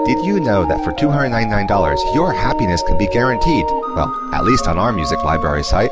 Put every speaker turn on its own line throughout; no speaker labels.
Did you know that for $299, your happiness can be guaranteed? Well, at least on our music library site.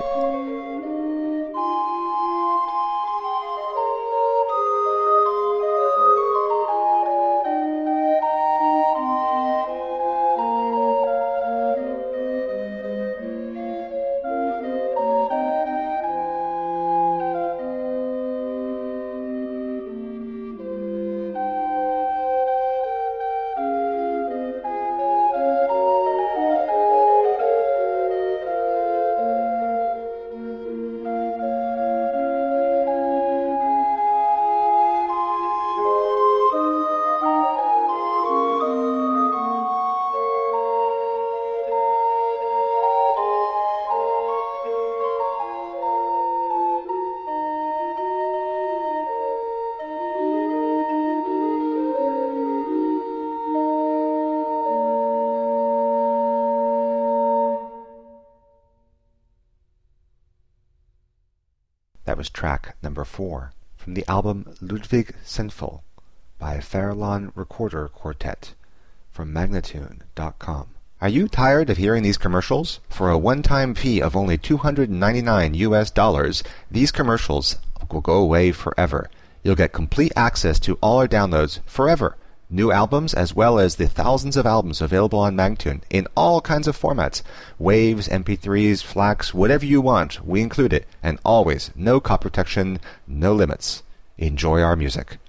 That was track number 4 from the album Ludwig Senfel by Farallon Recorder Quartet from Magnatune.com. Are you tired of hearing these commercials? For a one-time fee of only $299, these commercials will go away forever. You'll get complete access to all our downloads forever. New albums as well as the thousands of albums available on Magnatune in all kinds of formats. Waves, MP3s, FLACs, whatever you want, we include it. And always, no copy protection, no limits. Enjoy our music.